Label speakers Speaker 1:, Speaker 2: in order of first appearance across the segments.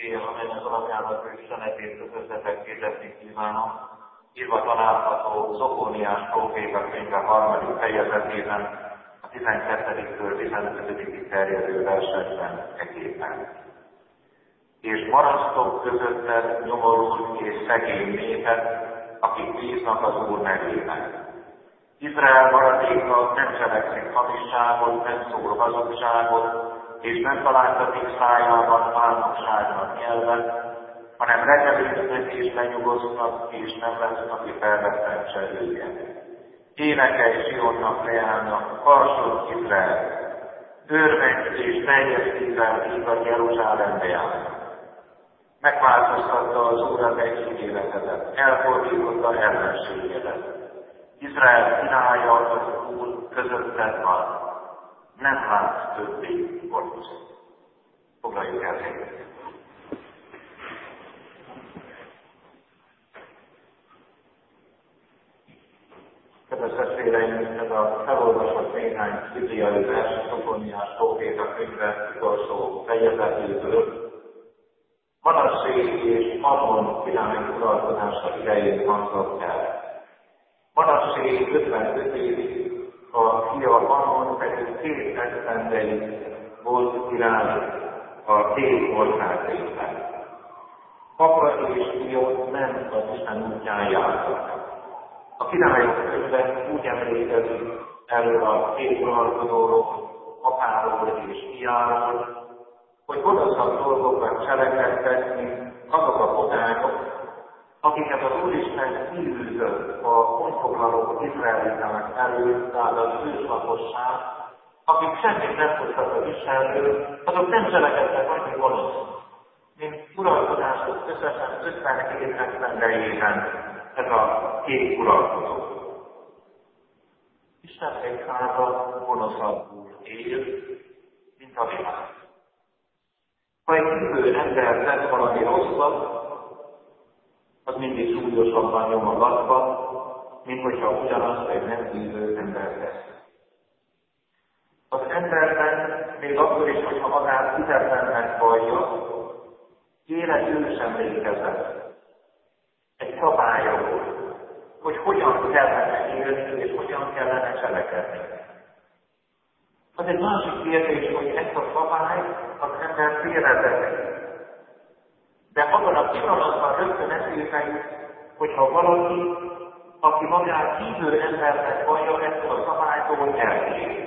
Speaker 1: igéje, amelynek alapján az ő üzenetét közöttetek hirdetni kívánom, írva található Zofóniás próféta könyve 3. fejezetében, a 12-től 15. terjedő versekben eképpen. És marasztok közötted nyomorult és szegény népet, akik bíznak az Úr nevében. Izrael maradéka nem cselekszik hamisságot, nem szól hazugságot, és nem találtatik szájában álmokságnak nyelvet, hanem reggelisznek és lenyugosznak, és nem lesz, aki felvettentse őket. Énekelj Sionnak leánynak, harsog Izrael, örvendj és teljes szívvel hívod Jeruzsálembe járnak. Megváltoztatta az Úr az egységéletedet, elfordította ellenségedet. Izrael királya az Úr közötted van, nem látsz többé gonosz. Foglaljuk el helyet. Kedves testvéreim, ez a felolvasott néhány bibliai vers Zofóniás próféta könyve utolsó fejezetéből Manassé és Amon király uralkodása idején hangzott el. Manassé 55 évig, a fia Amon pedig 2 esztendeig volt király a 2 országrészben. Apa és fia nem az Isten útján jártak. A királyok könyve úgy emlékezik erről a 2 uralkodóról, apáról és fiáról, hogy gonoszabb dolgokat cselekedtek, mint azok a pogányok, akiket az Úristen kiűzött a honfoglaló izraeliták előtt, tehát az őslakosság, akik semmit nem tudtak az Istenről, azok nem cselekedtek annyi gonosz, mint uralkodások összesen 57 esztendejében ez a 2 uralkodó. Isten egyháza gonoszabbul él, mint a világ. Ha egy hívő ember tett valami rosszat, az mindig súlyosabban nyom a latba, mint hogyha ugyanazt egy nem hívő ember tesz. Az emberben, még akkor is, hogyha magát hitetlennek vallja, élet emlékezett. Egy szabálya volt, hogy hogyan kellene élni és hogyan kellene cselekedni. Az egy másik kérdés, hogy ezt a szabályt az ember félreteszi. De abban a pillanatban rögtön eszébe, hogyha valaki, aki magát hívő embernek vallja, ezt a szabálytól eltér.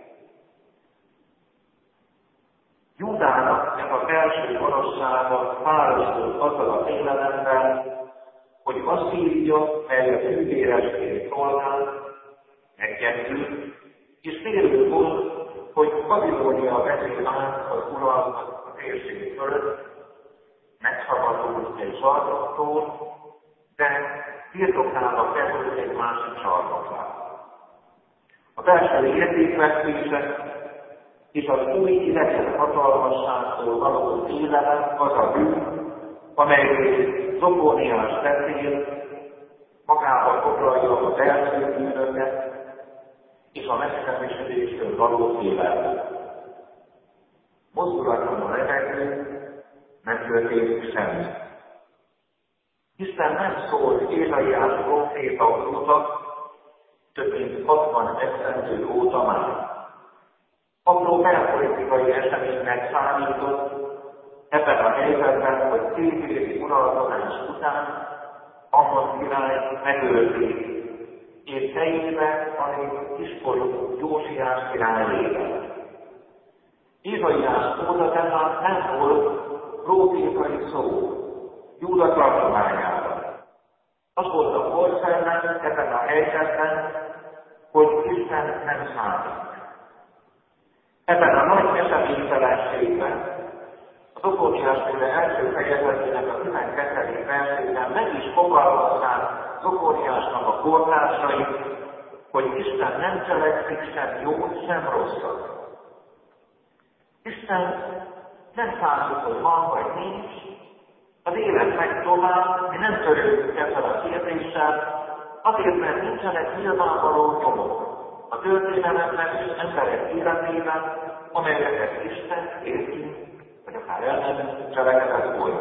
Speaker 1: Júdának ez a belső gonoszsága párosult azzal a félelemmel, hogy Asszíria, mely a fűvéresként szolgál, meggyengült, és félő volt, hogy Babilónia veszi át az uralmat a térség fölött, megszabadult egy zsarnoktól, de birtokába került egy másik zsarnokra. A belső értékvesztése és az új idegen hatalmasságtól való félelem az a bűn, amelyről Zofóniás beszél, magába foglalja a belső bűnöket és a megsemmisülésről való félelmet. Mozdulatlan a levegő, nem történik semmi. Isten nem szólt Ézsaiás próféta óta, több mint 60 esztendő óta már. Apró belpolitikai eseménynek számított ebben a helyzetben, hogy 2 évi uralkodás után Amon király megölték, és helyébe a még kiskorú Jósiás király élet. Ézsaiás óta tehát nem volt prófétai szó Júda tartományában. Az volt a korszellem ebben a helyzetben, hogy Isten nem számít. Ebben a nagy eseménytelenségben a Zofóniás-féle első fejezetének a 12. versében meg is fogalmazzák Zofóniásnak a kortársai, hogy Isten nem cselekszik sem jót, sem rosszat. Isten nem számít, hogy van vagy nincs, az élet megy tovább, mi nem törődünk ezzel a kérdéssel, azért, mert nincsenek nyilvánvaló nyomok a történelemben és emberek életében, amelyeket Isten értünk, vagy akár ellenünk cselekedett volna.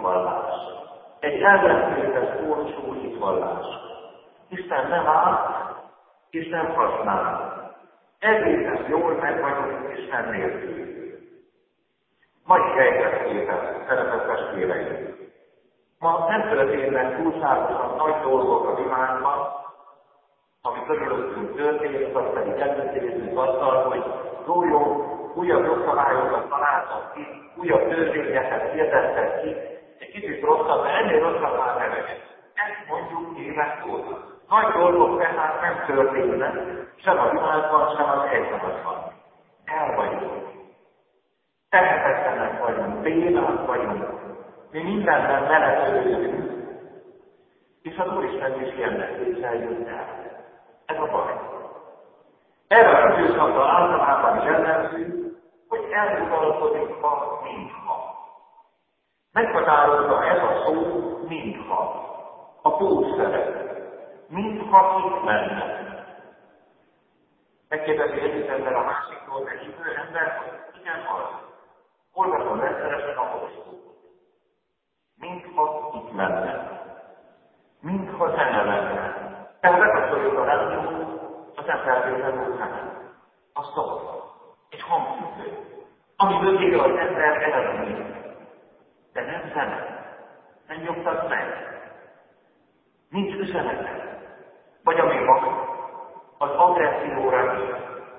Speaker 1: hitvallás. Egy ellentétes olcsó hitvallás. Isten nem árt, és nem használ. Egészen jól meg vagyunk Isten nélkül. Mai helyzetképet, szeretett testvéreim. Ma nem történnek túlságosan nagy dolgok a világban, ami körülöttünk történik, az pedig előzésünk azzal, hogy jó, újabb jogszabályokat találtak ki, újabb törvényeket hirdettek ki, egy kicsit rosszabb, de ennél rosszabb már neveget. Ezt mondjuk évek óta. Nagy dolgok tehát nem történnek, sem a világban, sem az egyházban. El vagyunk. Tehetetlenek vagyunk, bénák vagyunk. Mi mindenben menekülünk, és az Úristen is ilyennek képzeljük el. Ez a baj. Erre az időszakra általában is jellemző, hogy eluralkodik a mintha. Meghatározza ez a szó mintha. A pótszeret. Mintha itt lenne. Megkérdezi egyik ember a másiktól, egy hívő ember, hogy igen az. Olvasom rendszeresen a hoztót. Mintha itt lenne. Mintha zene lenne. Tehát bekapcsoljuk a rádiót, az nem feltétlenül zene. A szó. Egy hangfüggő. Amiből él az ember eredmény. De nem zene. Nem nyugtat meg. Nincs üzenete. Vagy ami van, az agresszióra is.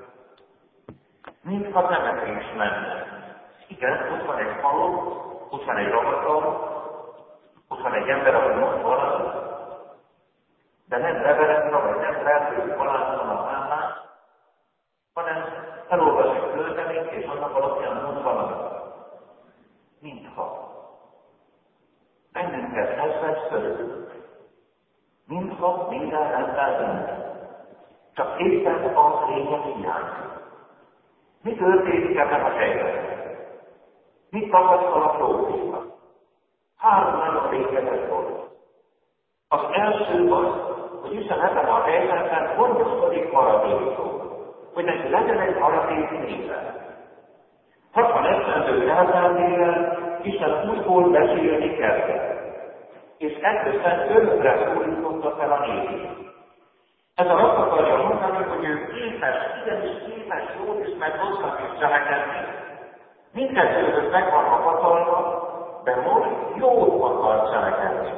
Speaker 1: Mintha temetés lenne. Igen, ott van egy halom, ott van egy ragatal, ott van egy ember, aki mond valamit, de nem reverendra, vagy nem feltődik valamit a vállás, hanem elolvas egy költeményt, és annak alapján mond valamit. Mintha. Bennünket ez vesz körül. Mintha minden rendben lenne. Csak éppen az lényeg hiányzik. Mi történik ebben a helyzetben? Mit tapasztal a próféta? 3 nagyon lényeges dolog. Az első az, hogy Isten ebben a helyzetben gondoskodik maradékról, hogy neki legyen egy maradék népe. 60 esztendő elteltével Isten újból beszélni kezdett, és ekközben örökre szólította fel a népét. Ez a azt akarja mondani, hogy ő képes, igenis képes jót is, meg rosszat is cselekedni. Mindkettőhöz megvan a hatalma, de most jót akar cselekedni.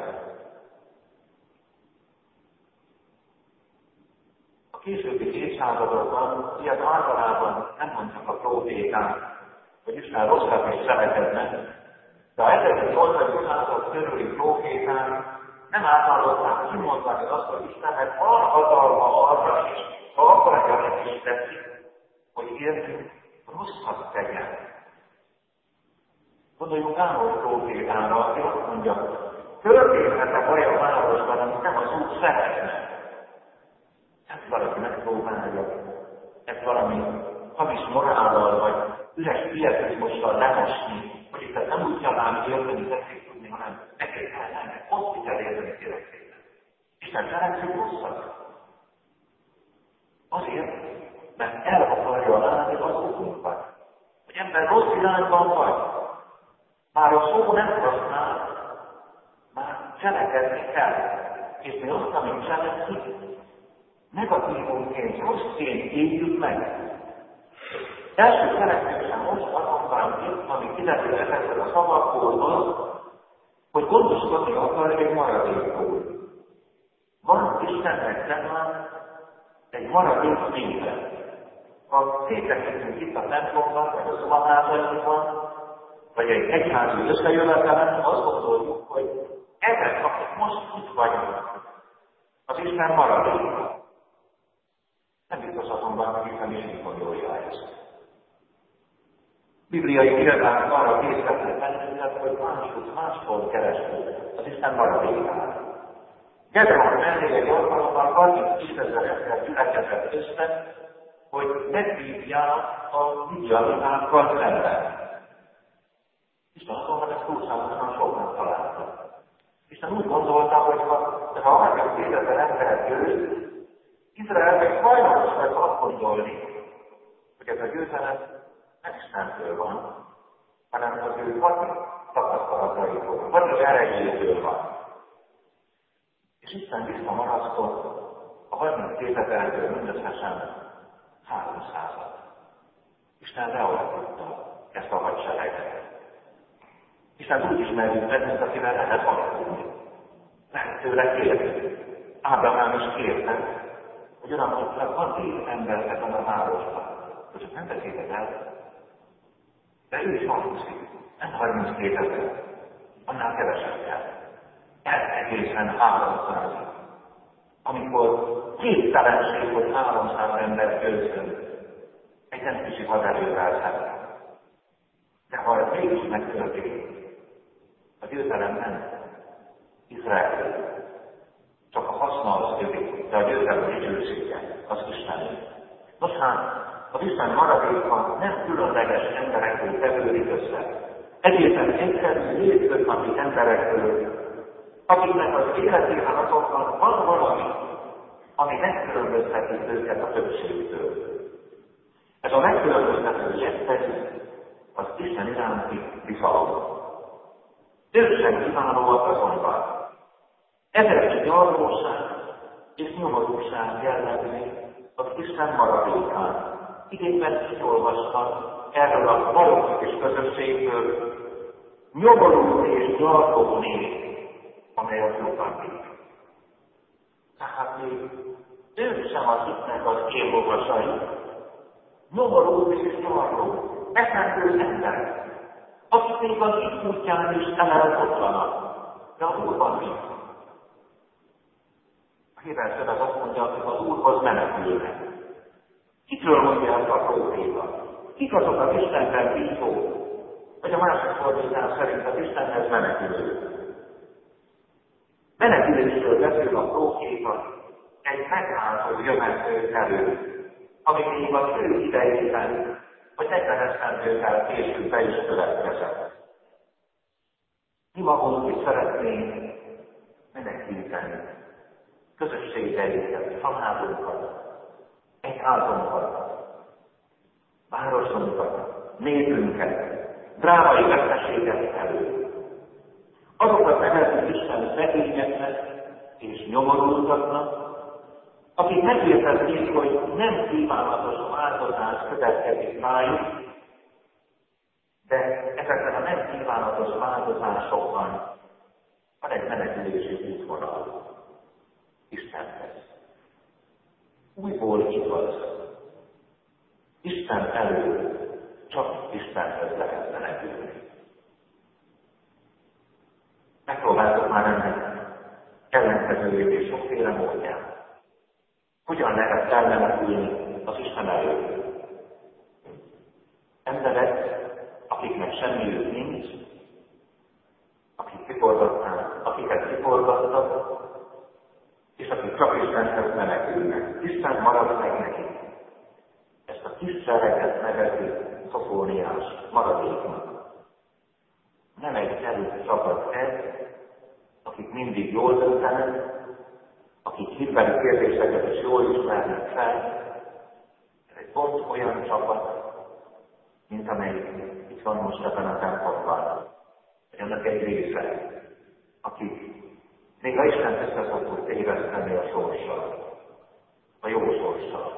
Speaker 1: A későbbi évszázadokban ilyet általában nem mondtak a próféták, hogy Isten rosszat is cselekednek, de a 1800 század körüli próféták nem általában kimondani azt, hogy Istennek van hatalma arra is, ha akarja, meg is teszi, hogy értünk rosszat tegyen. Gondoljunk Ámos prófétára, aki azt mondja, történhet a baj a városban, amit nem az Úr szeretne. Ez valaki megpróbálja, ez valami hamis morállal, vagy üres pietizmussal lemosni, hogy itt nem úgy kell ám érteni, tessék tudni, hanem neked kell lenni, ott kell érteni kérlek. Isten szeretjük rosszat. Azért, mert el akarja látni az útunkat. Hogy ember rossz irányban vagy. Már a szó nem használ, már cselekedni kell. És mi azt, amit cselekszik, negatívunként, rosszként éljük meg. Első cselekvésem most azonban itt, ami kiderül ezekből a szavakból az, hogy gondoskodni akar egy maradékról. Van Istennek tehát egy maradék népe. Ha szétekítünk itt a templomban, vagy a szobaházainkban, vagy egy egyházi összejövetelen, azt gondoljuk, hogy ezek, akik most itt vagyunk, az Isten maradéka. Nem biztos azonban, hogy Isten is így gondolja ezt. Bibliai példák arra készített bennünket, hogy máshol keresztül az Isten maradékát. Gedeon mellé egy alkalommal 32 000 ember gyülekezett össze, hogy megvívják a midianitákkal szemben. Isten azonban ezt túlságosan soknak találta. Isten úgy gondolta, hogy ha 32 000 ember győz, Izrael még hajlamos lesz azt gondolni, hogy ez a győzelem nem Istentől van, hanem az ő hati tapasztalat. akarataitól, vagy az erejétől van. És Isten visszamarasztott a 32 000-ből mindösszesen 300-at. Isten lealakította ezt a hadsereget. Isten úgy ismerjük meg, mint akivel lehet alakulni. Lehet tőle kérni. Ábrahám is kérte, hogy Uram, hogy van 10 ember ebben a városban. És nem beszélted el, de ő is valószínű. Nem 32 000. Annál kevesebb kell. Egészen 300. Amikor képtelenség, hogy 300 ember győzön egy nem kicsi haderővel szemben. De ha ez mégis megtörténik, a győzelem nem Izrael, csak a haszna az övé, de a győzelem dicsősége az Istenné. Nos hát, az Isten maradéka nem különleges emberekből tevődik össze. Egészen egyszerű, hétköznapi emberekből, akiknek az életében azonban van valami, ami megkülönbözteti őket a többségtől. Ez a megkülönböztető jetteri az Isten iránti bizalom. Ők sem kiválóak azonban. Ezért gyarlóság és nyomorúság jellemzi az Isten maradékán. Idénben így olvastam erről a valószínűs közösségből, nyomorú és gyarló nép, amely az Úrban él. Tehát még ők sem az Istennek az éllovasai, nyomorú és gyarló, eszendő emberek, akik még az itt útján is elelbotlanak, de az Úrban él. A Héber szöveg azt mondja, hogy az Úrhoz menekülnek. Kikről mondja ezt a próféta? Kik azok az Istenben bízók? Vagy a másik fordítás szerint az Istenhez menekülő. Menekülésről beszél a próféta egy megrázó jövendő elő, ami még az ő idejében, vagy 40 esztendővel később be is következett. Mi magunk is szeretnénk menekíteni közösségeinket, családunkat, egyházunkat, városunkat, népünket, drámai veszteséget elő. Azokat nevezik Isten szegényeknek és nyomorultaknak, akik megértették, hogy nem kívánatos változás következik rájuk, de ezekben a nem kívánatos változásokban van egy menekülési útvonal Istenhez. Újból igaz, Isten elől csak Istenhez lehet menekülni. Megpróbáltuk már ennek ellenkezőjét és sokféle módját. Hogyan lehet elmenekülni az Isten elől? Emberek, akiknek semmiük nincs, akiket kiforgattak, és akik csak Istenhez menekülnek. Isten marad meg nekik. Ezt a kis sereget nevezi Szofóniás maradéknak. Nem egy erős csapat ez, akik mindig jól döntenek, akik hitbeli kérdéseket is jól ismernek fel. Ez egy pont olyan csapat, mint amelyik itt van most ebben a templomban. Ennek egy része, akik még ha Isten össze szoktuk téveszteni a sorssal, a jó sorssal.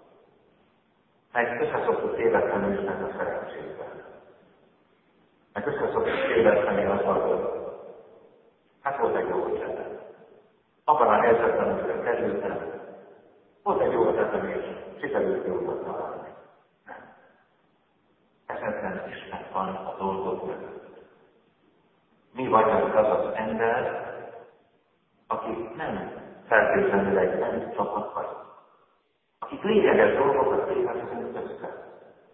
Speaker 1: Meg össze szoktuk téveszteni Isten a szerencsével. Meg össze szoktuk téveszteni azzal, hogy hát volt egy jó ötletem. Abban a helyzetben, amikor kerültem, volt egy jó ötletem, és sikerült jókat találni. Nem. Ezekben Isten van a dolgok mögött. Mi vagyunk az az ember, akik nem feltétlenül egy nem csapat vagyunk. Akik lényeges dolgokat tévesztünk össze.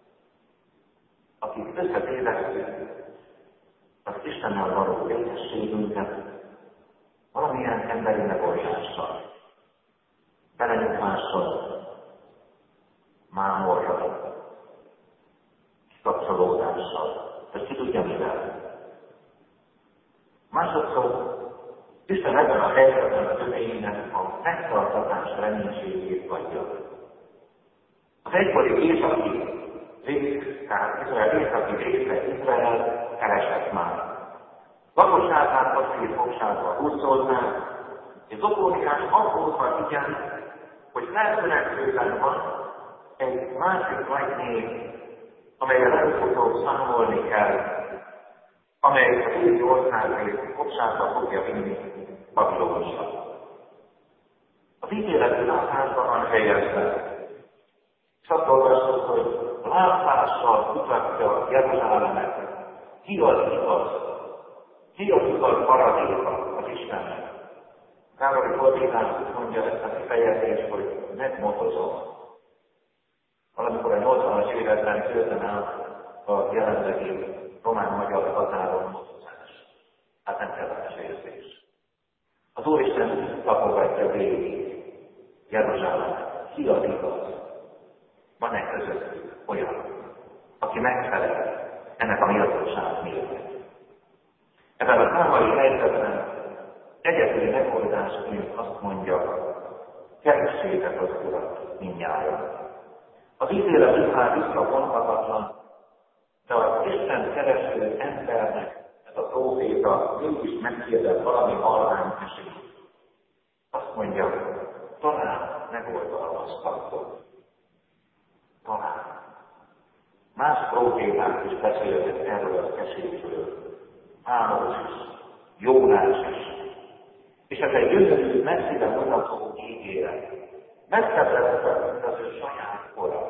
Speaker 1: Akik összetévesztünk az Istennel való békességünket valamilyen emberi megoldással, belenyugvással, mámorral, kikapcsolódással, vagy ki tudja mivel. Másodszor Isten ebben a helyzetben a töménynek a megtartatás reménységét adja. Az egykori északi része Izrael keresett már. házát azt fogságba hurcolták, és Zokóniás aggódva figyel, hogy feltörekvőben van egy másik nagy nép, amelyre előbb-utóbb számolni kell, amely a déli országait fogságba fogja vinni Babilónusra. Az ítéletű látházban van helyezve, és azt olvastuk, hogy látvással mutatja Jeruzsálemet, ki az igaz, maradéka az Istennek. Károly Korvinás mondja ezt a kifejezést, hogy megmotozom. Valamikor a 80-as években töltem el a jelenlegi román-magyar határon motozás. Hát nem kellemes érzés. Az Úristen tapogatja végig Jeruzsálemet. Ki az igaz? Van-e közöttük olyan, aki megfelel ennek a méltóság mérnek? Ebben a drámai helyzetben egyetlen megoldásként azt mondja, keressétek az Urat mindnyájan. Az ítélet után visszavonhatatlan, de az Isten kereső embernek ez a próféta mégis megkérdez valami halvány esélyt. Azt mondja, talán megoldalmazhatok. Talán. Más próféták is beszélnek erről az esélyről. Ámos is, Jónás is. És ez egy gyönyörű, messzire mutató ígéret. Messzebbre, mint az ő saját kora.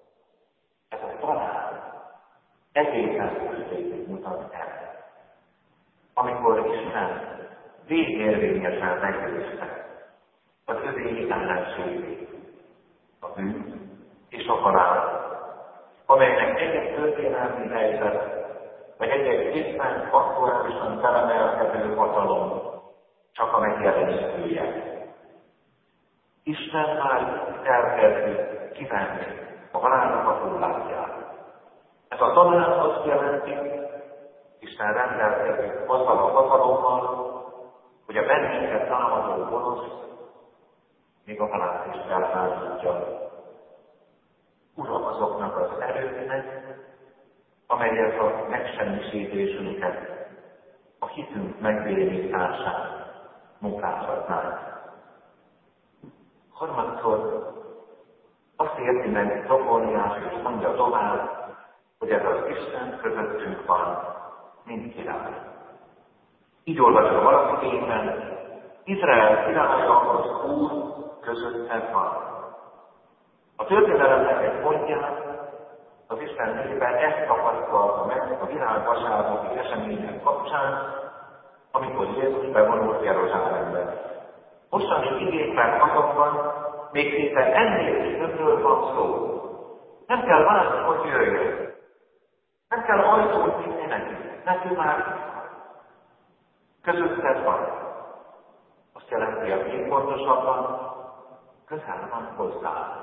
Speaker 1: Ez a talán egészen közvétig mutat el. Amikor Isten végérvényesen meggyőzte az övé ellenségét, a bűn és a halál, amelynek egy történelmi helyzet, vagy egy éppen aktuálisan felemelkedő hatalom csak a megjelenítője. Isten már elkezdi kivenni a halálnak a hullámját. Ez a talán azt jelenti, Isten rendelkezik azzal a hatalommal, hogy a bennünket támadó gonosz még a halált is elházítja. Uram azoknak az erőknek, amelyek a megsemmisítésünket, a hitünk megbénítását munkálhatnánk. Harmadszor azt érti meg Zokóniás, és mondja tovább, hogy ez az Isten közöttünk van, mint király. Így olvasva valamiképpen, Izrael királya az Úr közötted van. A történelemnek egy pontján az Isten népe ezt tapasztalta meg a világ vasárnapi események kapcsán, amikor Jézus bevonult Jeruzsálembe. Mostani igékben azonban még szinte ennél is többről van szó. Nem kell várni, hogy jöjjön. Nem kell ajtót nyitni neki már közötted van. Azt jelenti, hogy még pontosabban közel van hozzá.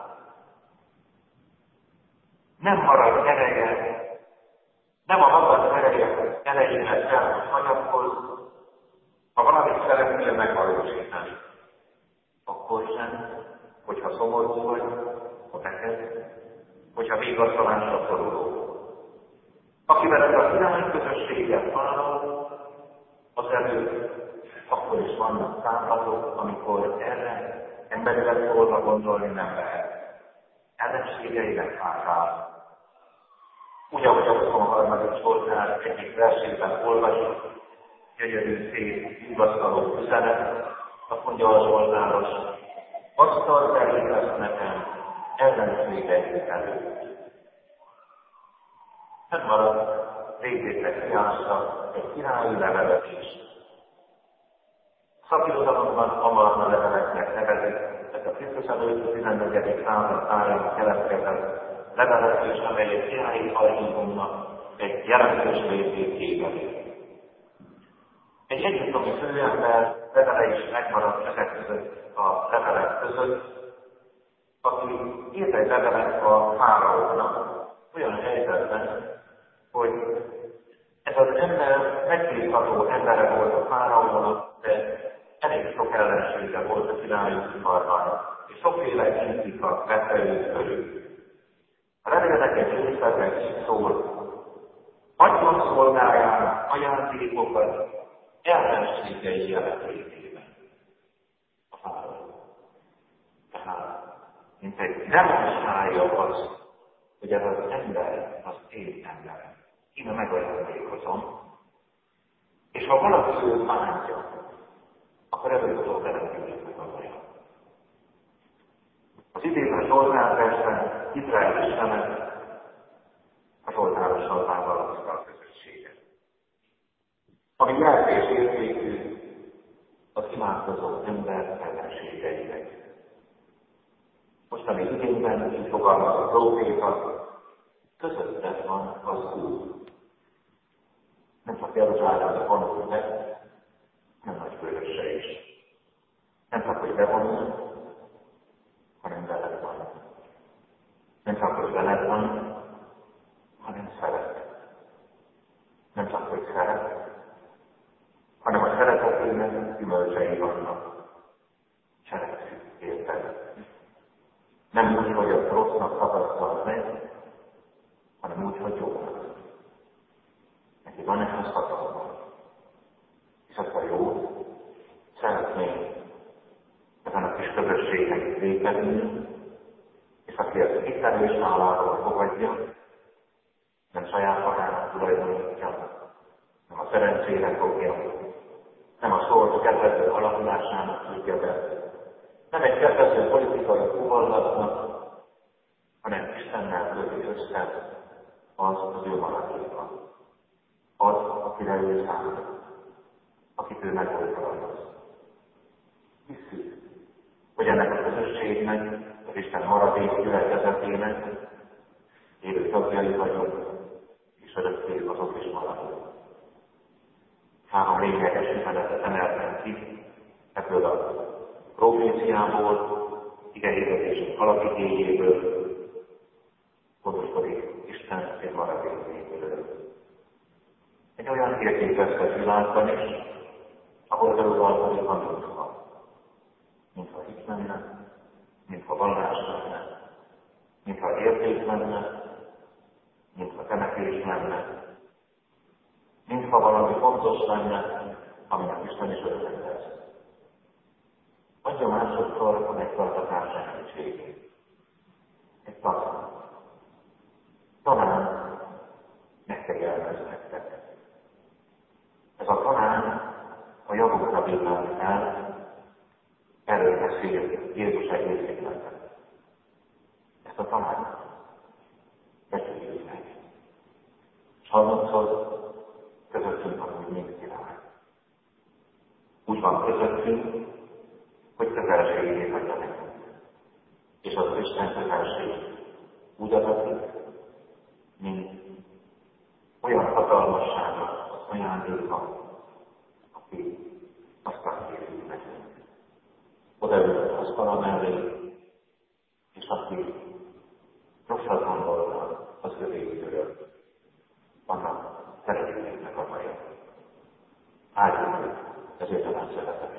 Speaker 1: Nem marad ereje, nem a magad erejéhez kell, hogy hagyatkozz, ha valamit szeretnél megvalósítani. Akkor sem, hogyha szomorú vagy, ha neked, hogyha végigasztalásra szoruló. Akivel ez a király közösséget vállal, az előtt akkor is vannak számlatok, amikor erre emberileg szólva gondolni nem lehet. Ellenségeinek hátál. Úgy, ahogy a 23. Zsoltár egyik versében olvasjuk, gyönyörű, szép, vigasztaló üzenet, azt mondja a Zsoltáros, asztal terítesz nekem ellenségeim előtt. Nem marad végétek kiállta egy királyi levelet is. Szakirodalomban Amarna leveleknek nevezik, ez a Krisztus előtt a 14. század táján keletkezett levelezés, amely egy királyi archívumnak egy jelentős részét képezi. Egy egyiptomi főember levele is megmaradt ezek között a levelek között, aki írt egy levelet a fáraónak olyan helyzetben, hogy ez az ember megbízható embere volt a fáraónak, de elég sok ellensége volt a királyi udvarban, és sokféle kritika vette őt körül. A levélnek egy részletben így szól, adjon szolgájának ajándékokat, ellenségei jelenlétében a fáraó. Tehát, mint egy demonstrálja azt, hogy ez az ember, az én emberem. Íme megajándékozom, és ha valaki őt bántja, akkor előbb-utóbb elengedjük meg a bajat. Az idében Zsoltárversben Izrael Istenet a Zsoltárossal vállalkozta a közösséget. Ami jelzés értékű az imádkozó ember ellenségeinek. Mostani igényben így fogalmaz a próféta, közötted van az Úr. Nem csak Jeruzsálembe vonul meg, hanem Nagykőrösre is. Nem csak, hogy bevonul, hanem veled van. Nem csak, hogy veled van, hanem szeret. Nem csak, hogy szeret, hanem a szeretetének gyümölcsei vannak. Cselekszünk érted. Nem úgy, hogy a rossznak tapasztal meg, hanem úgy, hogy jónak. Neki van ehhez hatalma. És azt a jó szeretné ezen a kis közösségnek létezni, és aki ezt hitel és hálával fogadja, nem saját magának tulajdonítja, nem a szerencsére fogja, nem a sors kedvező alakulásának tudja be, nem egy kedvező politikai fuvallatnak, hanem Istennel köti össze az ő maradéka. Az, akire ő számít, akit ő megoltalmaz. Hisszük, hogy ennek a közösségnek, az Isten maradék gyülekezetének élő tagjai vagyunk, és örökké azok is maradunk. 3 lényeges üzenetet emeltem ki ebből a proféciából, igehirdetés alapigéjéből, gondoskodik Isten egy maradék népről. Egy olyan értékezett világban is, ahol elővalkodik a mintha. Mintha hit lenne, mintha vallás lenne, mintha érték lenne, mintha temetés lenne, mintha valami fontos lenne, aminek Isten is örvendez. Adja másodszor a megtartatás segítségét. Egy talán. Talán megkegyelmez nektek. Ez a talán a javukra villám el, erről beszél Jézus egészében. Ezt a talán becsüljük meg. És harmadszor közöttünk van, hogy mind király. Úgy van közöttünk, hogy közelségét adja nekünk. És az Isten közelség úgy adatik, mint olyan hatalmasságnak az ajándéka, aki aztán készít nekünk. Odaült az asztala mellé, és aki rosszat gondolta az övékről, annak szeretnének a baja. Áldjuk ezért a szeretet.